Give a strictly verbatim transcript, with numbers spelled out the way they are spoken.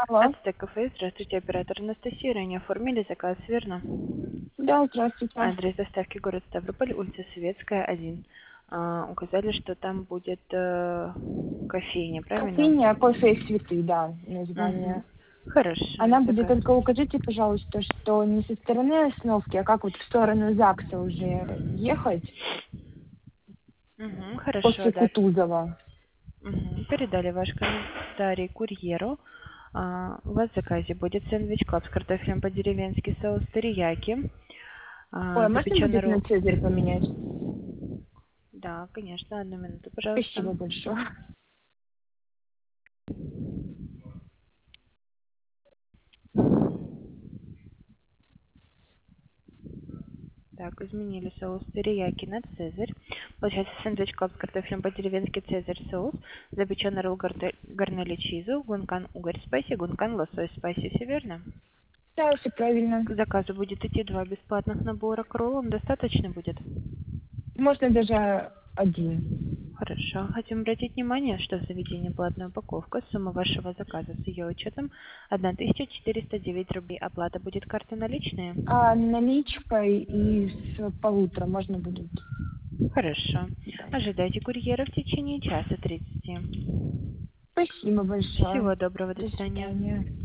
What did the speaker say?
Алло. От Стек-кафе. Здравствуйте, оператор Анастасия. Ранее оформили заказ, верно? Да, здравствуйте. Адрес доставки город Ставрополь, улица Советская, один. А, указали, что там будет э, кофейня, правильно? Кофейня, кофе и цветы, да, Угу. название. Хорошо, Она будет, заказ. только укажите, пожалуйста, что не со стороны остановки, а как вот в сторону ЗАГСа уже ехать Угу. Хорошо, после да. Кутузова. Угу. Передали ваш комментарий курьеру. А, у вас в заказе будет сэндвич клаб с картофелем по-деревенски, соус терияки, Ой, а, а можно запеченный будет на ролл. Цезарь поменять? Да, конечно, одну минуту, пожалуйста. Спасибо большое. Так, изменили соус терияки на цезарь. Получается сэндвич клаб с картофелем по-деревенски цезарь соус, запеченный ролл гарде- гарнели чизу, гункан угорь спайси, гункан лосось спайси. Все верно? Да, все правильно. К заказу будет идти два бесплатных набора к роллам. Достаточно будет? Можно даже один. Хорошо. Хотим обратить внимание, что в заведении платная упаковка. Сумма вашего заказа с ее учетом тысяча четыреста девять рублей. Оплата будет карты наличные? А наличкой и с полутора можно будет. Хорошо. Да. Ожидайте курьера в течение часа тридцати. Спасибо большое. Всего доброго, до До свидания. свидания.